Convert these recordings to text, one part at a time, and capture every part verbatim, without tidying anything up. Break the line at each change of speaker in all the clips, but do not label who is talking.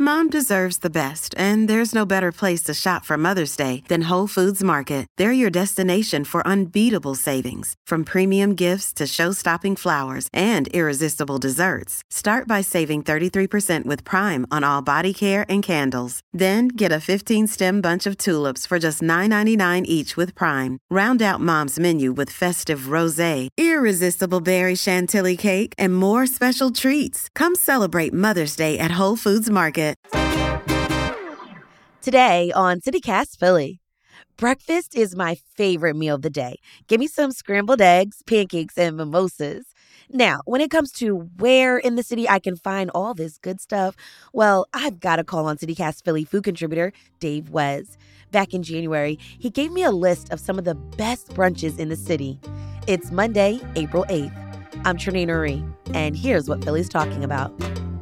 Mom deserves the best, and there's no better place to shop for Mother's Day than Whole Foods Market. They're your destination for unbeatable savings, from premium gifts to show-stopping flowers and irresistible desserts. Start by saving thirty-three percent with Prime on all body care and candles. Then get a fifteen-stem bunch of tulips for just nine ninety-nine each with Prime. Round out Mom's menu with festive rosé, irresistible berry chantilly cake, and more special treats. Come celebrate Mother's Day at Whole Foods Market.
Today on CityCast Philly, breakfast is my favorite meal of the day. Give me some scrambled eggs, pancakes, and mimosas. Now, when it comes to where in the city I can find all this good stuff, well, I've got to call on CityCast Philly food contributor Dave Wes. Back in January, he gave me a list of some of the best brunches in the city. It's Monday, April eighth. I'm Trenae Nuri, and here's what Philly's talking about.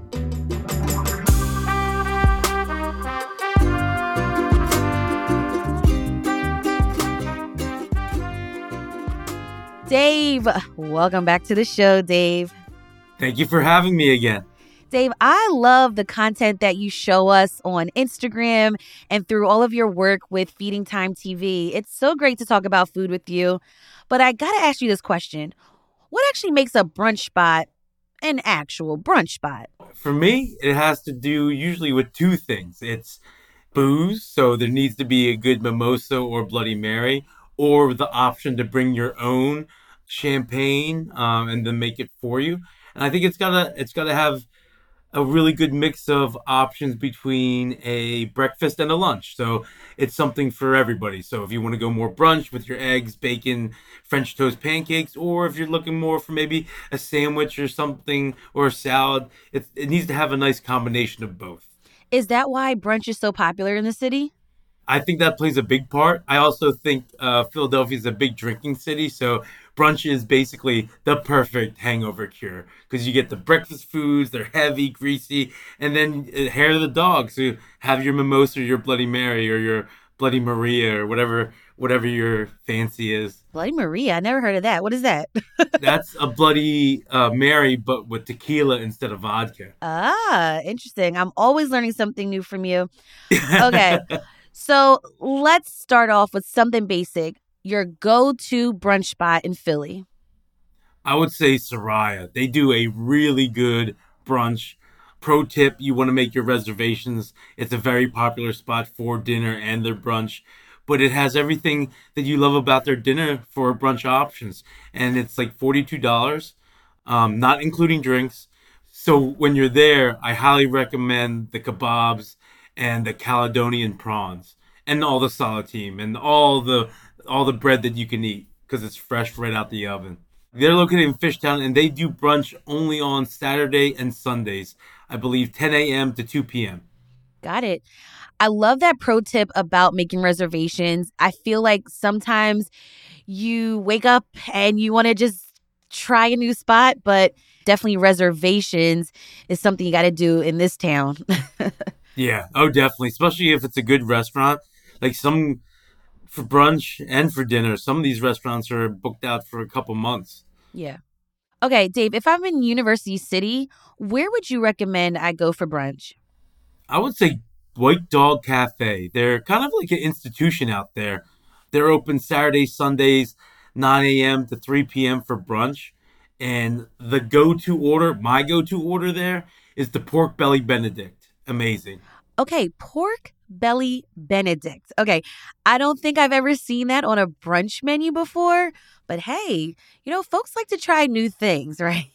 Dave, welcome back to the show, Dave.
Thank you for having me again.
Dave, I love the content that you show us on Instagram and through all of your work with Feeding Time T V. It's so great to talk about food with you. But I got to ask you this question. What actually makes a brunch spot an actual brunch spot?
For me, it has to do usually with two things. It's booze, so there needs to be a good mimosa or Bloody Mary, or the option to bring your own champagne um, and then make it for you. And I think it's gotta it's gotta have a really good mix of options between a breakfast and a lunch. So it's something for everybody. So if you want to go more brunch with your eggs, bacon, French toast pancakes, or if you're looking more for maybe a sandwich or something or a salad, it, it needs to have a nice combination of both.
Is that why brunch is so popular in the city?
I think that plays a big part. I also think uh, Philadelphia is a big drinking city, so brunch is basically the perfect hangover cure because you get the breakfast foods, they're heavy, greasy, and then uh, hair of the dog. So you have your mimosa or your Bloody Mary or your Bloody Maria or whatever whatever your fancy is.
Bloody Maria? I never heard of that. What is that?
That's a Bloody uh, Mary, but with tequila instead of vodka.
Ah, interesting. I'm always learning something new from you. Okay. So let's start off with something basic. Your go-to brunch spot in Philly.
I would say Soraya. They do a really good brunch. Pro tip, you want to make your reservations. It's a very popular spot for dinner and their brunch. But it has everything that you love about their dinner for brunch options. And it's like forty-two dollars, um, not including drinks. So when you're there, I highly recommend the kebabs and the Caledonian prawns and all the saltine and all the all the bread that you can eat because it's fresh right out the oven. They're located in Fishtown and they do brunch only on Saturday and Sundays. I believe ten a.m. to two p.m.
Got it. I love that pro tip about making reservations. I feel like sometimes you wake up and you want to just try a new spot, but definitely reservations is something you got to do in this town.
Yeah. Oh, definitely. Especially if it's a good restaurant. Like some for brunch and for dinner, some of these restaurants are booked out for a couple months.
Yeah. Okay, Dave, if I'm in University City, where would you recommend I go for brunch?
I would say White Dog Cafe. They're kind of like an institution out there. They're open Saturdays, Sundays, nine a.m. to three p.m. for brunch. And the go-to order, my go-to order there is the pork belly Benedict. Amazing.
Okay, pork belly Benedict. Okay, I don't think I've ever seen that on a brunch menu before, but hey, you know, folks like to try new things, right?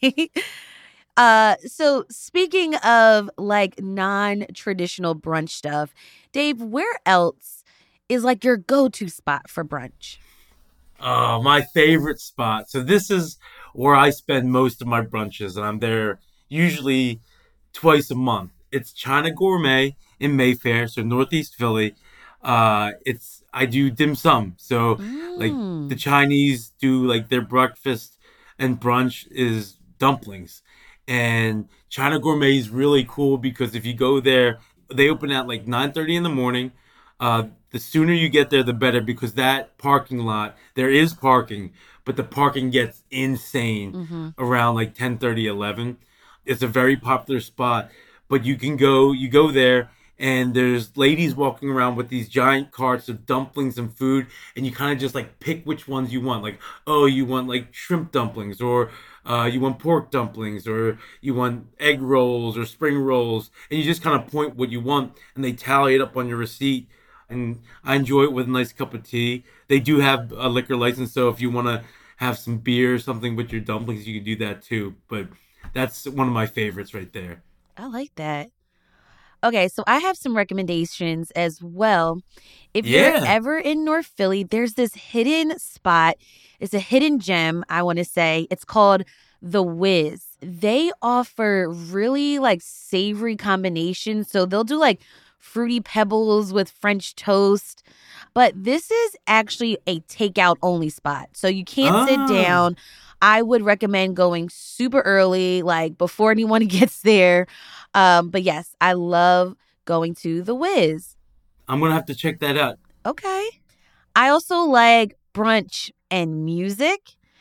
uh, so speaking of like non-traditional brunch stuff, Dave, where else is like your go-to spot for brunch?
Oh, my favorite spot. So this is where I spend most of my brunches, and I'm there usually twice a month. It's China Gourmet in Mayfair, so Northeast Philly. Uh, it's I do dim sum, so mm. like the Chinese do like their breakfast and brunch is dumplings, and China Gourmet is really cool because if you go there, they open at like nine thirty in the morning. Uh, the sooner you get there, the better because that parking lot there is parking, but the parking gets insane mm-hmm. around like ten thirty, eleven. It's a very popular spot. but you can go, you go there, and there's ladies walking around with these giant carts of dumplings and food, and you kind of just like pick which ones you want. Like, oh, you want like shrimp dumplings, or uh, you want pork dumplings, or you want egg rolls or spring rolls, and you just kind of point what you want, and they tally it up on your receipt. And I enjoy it with a nice cup of tea. They do have a liquor license, so if you want to have some beer or something with your dumplings, you can do that too. But that's one of my favorites right there.
I like that. Okay, so I have some recommendations as well. If you're
Yeah.
ever in North Philly, there's this hidden spot. It's a hidden gem, I want to say. It's called The Wiz. They offer really like savory combinations. So they'll do like fruity pebbles with French toast. But this is actually a takeout only spot. So you can't sit
Ah,
down. I would recommend going super early, like before anyone gets there. Um, but yes, I love going to The Wiz.
I'm gonna have to check that out.
Okay. I also like brunch and music.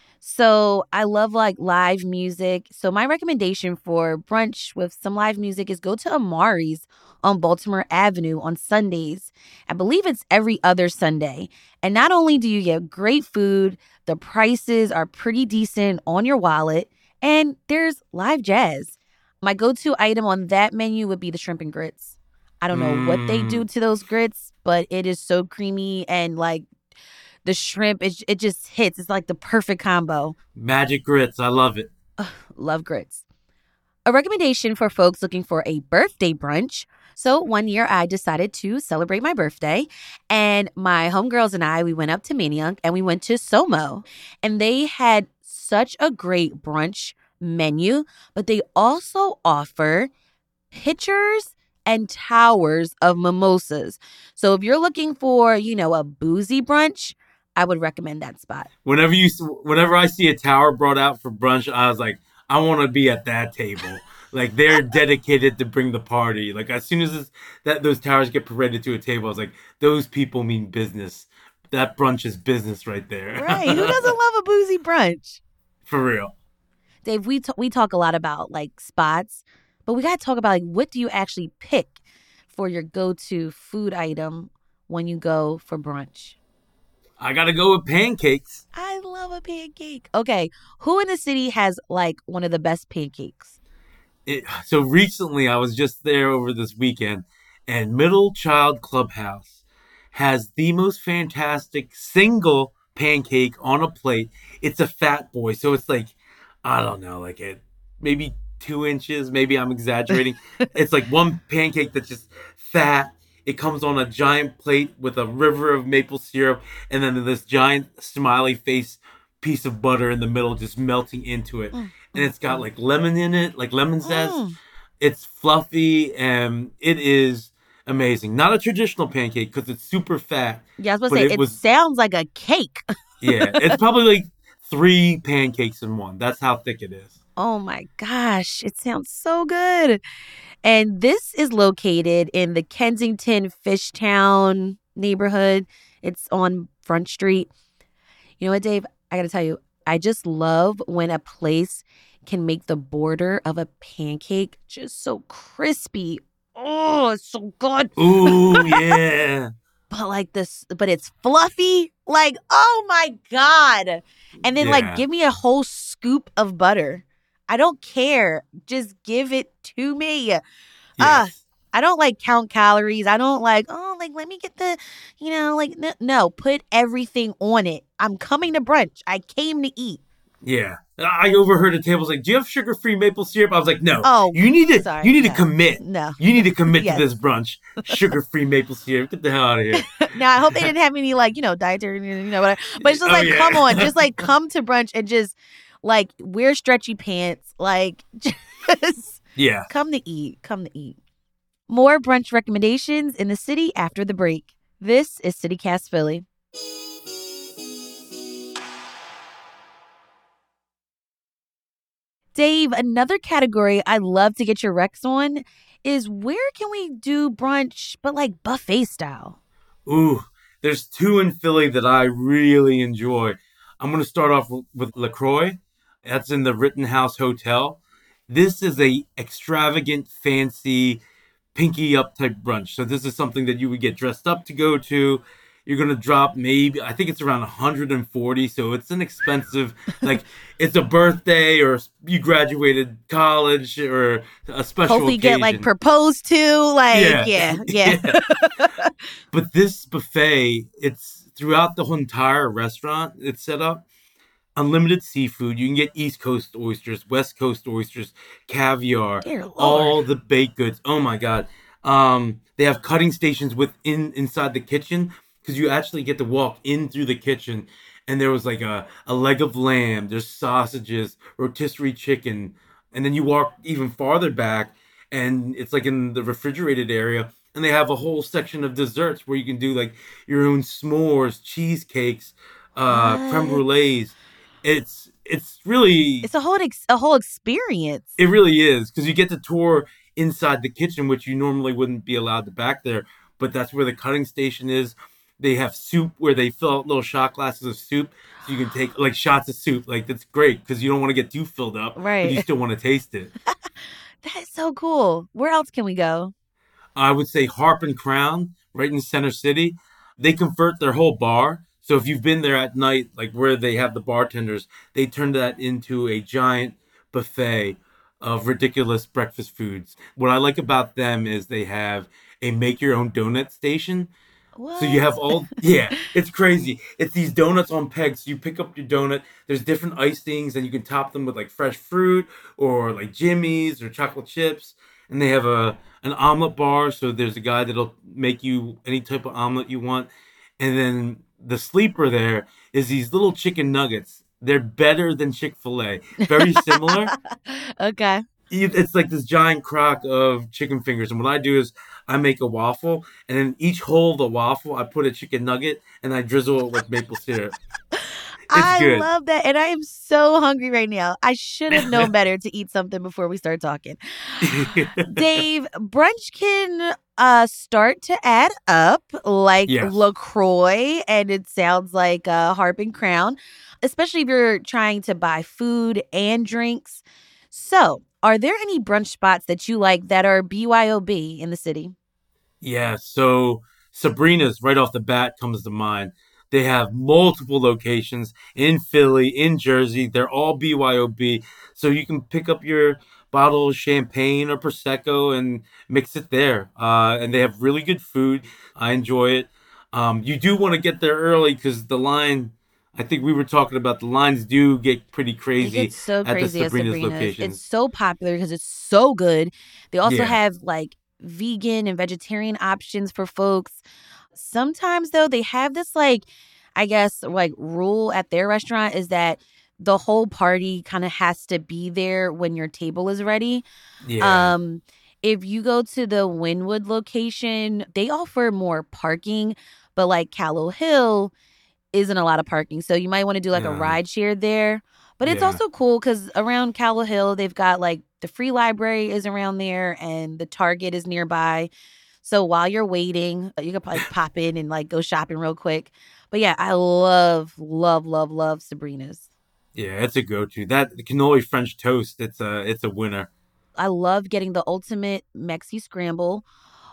So I love like live music. So my recommendation for brunch with some live music is go to Amari's on Baltimore Avenue on Sundays. I believe it's every other Sunday. And not only do you get great food, the prices are pretty decent on your wallet, and there's live jazz. My go-to item on that menu would be the shrimp and grits. I don't know what they do
Mm,
to those grits, but it is so creamy and like the shrimp, it, it just hits. It's like the perfect combo.
magic grits. I love it.
Love grits. A recommendation for folks looking for a birthday brunch. So one year I decided to celebrate my birthday, and my homegirls and I, we went up to Manayunk and we went to Somo, and they had such a great brunch menu, but they also offer pitchers and towers of mimosas. So if you're looking for, you know, a boozy brunch, I would recommend that spot.
Whenever you, whenever I see a tower brought out for brunch, I was like, I want to be at that table. Like they're dedicated to bring the party. Like as soon as it's, that those towers get paraded to a table, I was like, those people mean business. That brunch is business right there.
Right. Who doesn't love a boozy brunch?
For real.
Dave, we t- we talk a lot about like spots, but we got to talk about like what do you actually pick for your go-to food item when you go for brunch?
I gotta go with pancakes.
I love a pancake. Okay, who in the city has like one of the best pancakes?
It, so recently, I was just there over this weekend, and Middle Child Clubhouse has the most fantastic single pancake on a plate. It's a fat boy, so it's like, I don't know, like it maybe two inches. Maybe I'm exaggerating. It's like one pancake that's just fat. It comes on a giant plate with a river of maple syrup, and then this giant smiley face piece of butter in the middle, just melting into it.
Mm,
And
mm,
it's got
mm,
like lemon in it, like lemon zest.
mm.
It's fluffy and it is amazing. Not a traditional pancake because it's super fat,
Yeah, I was about
but
to say
it
it
was,
sounds like a cake.
yeah, it's probably like three pancakes in one. That's how thick it is.
Oh my gosh, it sounds so good. And this is located in the Kensington Fishtown neighborhood. It's on Front Street. You know what, Dave? I got to tell you, I just love when a place can make the border of a pancake just so crispy. Oh, it's so good.
Ooh, yeah.
But like this, but it's fluffy. Like, oh my God. And then like
Yeah.
give me a whole scoop of butter. I don't care. Just give it to me. Ah,
Yes.
I don't like count calories. I don't like, oh, like, let me get the, you know, like, n- no, put everything on it. I'm coming to brunch. I came to eat.
Yeah. I overheard the tables like, do you have sugar-free maple syrup? I was like, no.
Oh,
You need to
sorry.
you need
No.
to commit.
No.
You need to commit
Yes.
to this brunch. Sugar-free maple syrup. Get the hell out of here.
Now, I hope they didn't have any, like, you know, dietary, you know, whatever. But it's just
Oh,
like,
yeah.
come on. Just like come to brunch and just like wear stretchy pants. Like, just
Yeah.
come to eat. Come to eat. More brunch recommendations in the city after the break. This is CityCast Philly. Dave, another category I love to get your recs on is where can we do brunch, but like buffet style?
Ooh, there's two in Philly that I really enjoy. I'm going to start off with, with LaCroix. That's in the Rittenhouse Hotel. This is a extravagant, fancy, pinky up type brunch. So this is something that you would get dressed up to go to. You're gonna drop maybe I think it's around one hundred forty. So it's an expensive, like it's a birthday or you graduated college or a special
Hopefully
occasion.
get like proposed to, like yeah, yeah. yeah.
yeah. But this buffet, it's throughout the whole entire restaurant. It's set up unlimited seafood. You can get East Coast oysters, West Coast oysters, caviar,
Dear Lord.
all the baked goods. Oh my God. Um, they have cutting stations within inside the kitchen because you actually get to walk in through the kitchen. And there was like a, a leg of lamb, there's sausages, rotisserie chicken. And then you walk even farther back and it's like in the refrigerated area. And they have a whole section of desserts where you can do like your own s'mores, cheesecakes, uh, creme brulees. It's it's really
it's a whole ex- a whole experience.
It really is because you get to tour inside the kitchen, which you normally wouldn't be allowed to back there. But that's where the cutting station is. They have soup where they fill out little shot glasses of soup, so you can take like shots of soup. Like that's great because you don't want to get too filled up,
right?
But you still want to taste it.
That is so cool. Where else can we go?
I would say Harp and Crown, right in Center City. They convert their whole bar. So if you've been there at night, like where they have the bartenders, they turn that into a giant buffet of ridiculous breakfast foods. What I like about them is they have a make your own donut station.
What?
So you have all, yeah, it's crazy. It's these donuts on pegs. So you pick up your donut. There's different icings and you can top them with like fresh fruit or like Jimmy's or chocolate chips. And they have a an omelet bar. So there's a guy that'll make you any type of omelet you want. And then the sleeper there is these little chicken nuggets. They're better than Chick-fil-A. Very similar.
Okay.
It's like this giant crock of chicken fingers. And what I do is I make a waffle. And in each hole of the waffle, I put a chicken nugget. And I drizzle it with maple syrup. It's
I
good.
love that. And I am so hungry right now. I should have known better to eat something before we start talking. Dave, brunch can uh, start to add up like
Yes.
LaCroix. And it sounds like uh, Harp and Crown, especially if you're trying to buy food and drinks. So are there any brunch spots that you like that are B Y O B in the city?
Yeah, so Sabrina's right off the bat comes to mind. They have multiple locations in Philly, in Jersey. They're all B Y O B. So you can pick up your bottle of champagne or Prosecco and mix it there. Uh, and they have really good food. I enjoy it. Um, you do want to get there early because the line, I think we were talking about the lines do get pretty crazy.
It gets so
at the
crazy at
Sabrina's
Sabrina's.
locations.
It's so popular because it's so good. They also
Yeah.
have like vegan and vegetarian options for folks. Sometimes though, they have this like, I guess, like rule at their restaurant is that the whole party kind of has to be there when your table is ready.
Yeah.
Um, if you go to the Wynwood location, they offer more parking, but like Callow Hill isn't a lot of parking. So you might want to do like
Yeah.
a ride share there. But it's
Yeah.
also cool because around Callow Hill, they've got like the free library is around there and the Target is nearby. So while you're waiting, you could probably pop in and like go shopping real quick. But yeah, I love, love, love, love Sabrina's.
Yeah, it's a go-to. That the cannoli French toast, it's a it's a winner.
I love getting the ultimate Mexi scramble.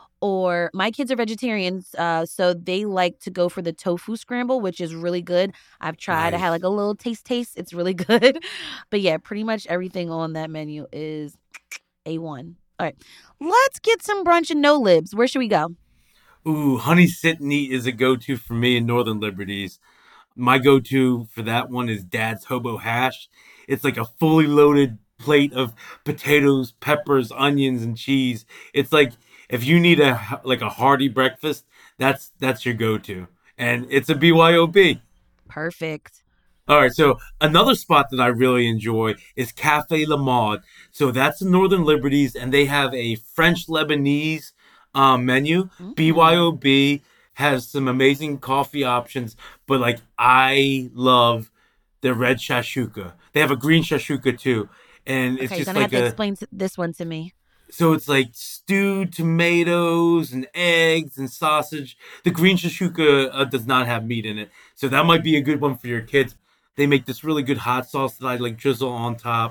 Or my kids are vegetarians, uh, so they like to go for the tofu scramble, which is really good. I've tried. I
Nice.
had like a little taste taste. It's really good. But yeah, pretty much everything on that menu is A one. All right, let's get some brunch and no libs. Where should we go?
Ooh, Honey Sit and Eat is a go-to for me in Northern Liberties. My go-to for that one is Dad's Hobo Hash. It's like a fully loaded plate of potatoes, peppers, onions, and cheese. It's like if you need a like a hearty breakfast, that's that's your go-to, and it's a B Y O B.
Perfect.
All right, so another spot that I really enjoy is Cafe La Mode. So that's in Northern Liberties, and they have a French Lebanese um, menu.
Mm.
B Y O B has some amazing coffee options, but like I love the red shashuka. They have a green shashuka too, and it's
Okay, you're
just
gonna
like
have to
a
explain t- this one to me.
so it's like stewed tomatoes and eggs and sausage. The green shashuka uh, does not have meat in it, so that might be a good one for your kids. They make this really good hot sauce that I like drizzle on top.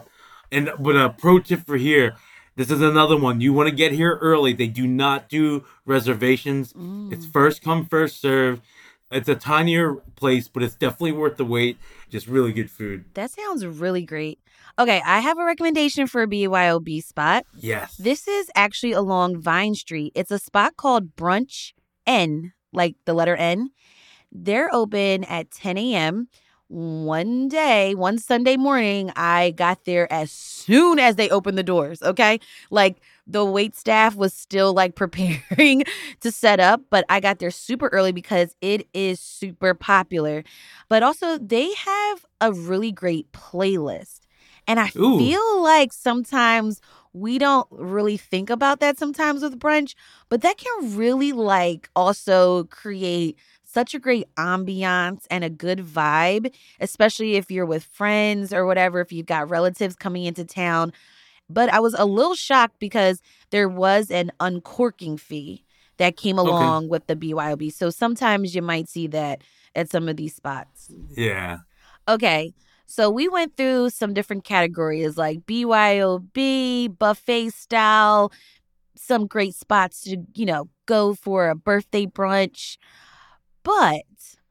And but a pro tip for here, this is another one. You want to get here early. They do not do reservations.
Mm.
It's first come, first serve. It's a tinier place, but it's definitely worth the wait. Just really good food.
That sounds really great. Okay, I have a recommendation for a B Y O B spot.
Yes.
This is actually along Vine Street. It's a spot called Brunch N, like the letter N. They're open at ten a.m. One day, one Sunday morning, I got there as soon as they opened the doors, okay? Like the wait staff was still like preparing to set up, but I got there super early because it is super popular. But also they have a really great playlist. And I
Ooh.
feel like sometimes we don't really think about that sometimes with brunch, but that can really like also create such a great ambiance and a good vibe, especially if you're with friends or whatever, if you've got relatives coming into town. But I was a little shocked because there was an uncorking fee that came along okay. with the B Y O B. So sometimes you might see that at some of these spots.
Yeah.
Okay. So we went through some different categories like B Y O B, buffet style, some great spots to, you know, go for a birthday brunch. But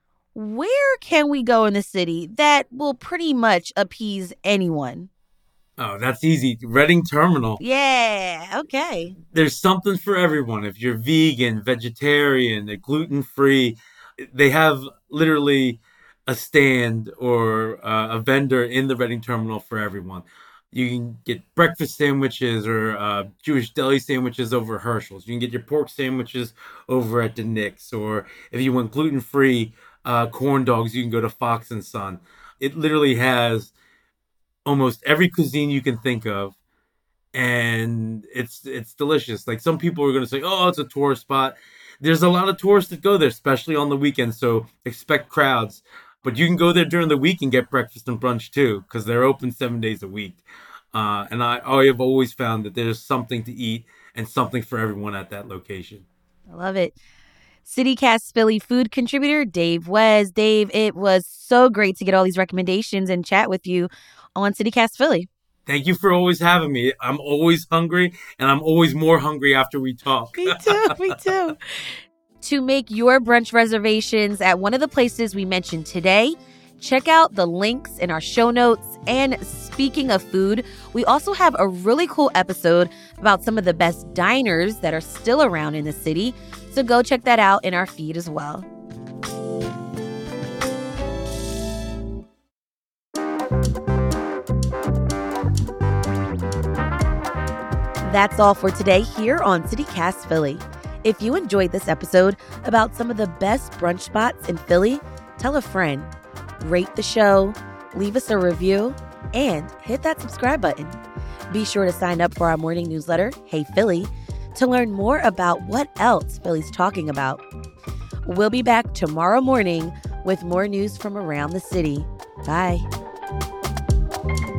where can we go in the city that will pretty much appease anyone?
Oh, that's easy. Reading Terminal.
Yeah, okay.
There's something for everyone. If you're vegan, vegetarian, gluten-free, they have literally a stand or uh, a vendor in the Reading Terminal for everyone. You can get breakfast sandwiches or uh, Jewish deli sandwiches over Herschel's. You can get your pork sandwiches over at the Nick's. Or if you want gluten-free uh, corn dogs, you can go to Fox and Son. It literally has almost every cuisine you can think of. And it's it's delicious. Like some people are going to say, oh, it's a tourist spot. There's a lot of tourists that go there, especially on the weekends. So expect crowds. But you can go there during the week and get breakfast and brunch too, because they're open seven days a week. Uh, and I, I have always found that there's something to eat and something for everyone at that location.
I love it. CityCast Philly food contributor Dave Wes. Dave, it was so great to get all these recommendations and chat with you on CityCast Philly.
Thank you for always having me. I'm always hungry, and I'm always more hungry after we talk.
Me too, me too. To make your brunch reservations at one of the places we mentioned today, check out the links in our show notes. And speaking of food, we also have a really cool episode about some of the best diners that are still around in the city. So go check that out in our feed as well. That's all for today here on CityCast Philly. If you enjoyed this episode about some of the best brunch spots in Philly, tell a friend, rate the show, leave us a review, and hit that subscribe button. Be sure to sign up for our morning newsletter, Hey Philly, to learn more about what else Philly's talking about. We'll be back tomorrow morning with more news from around the city. Bye.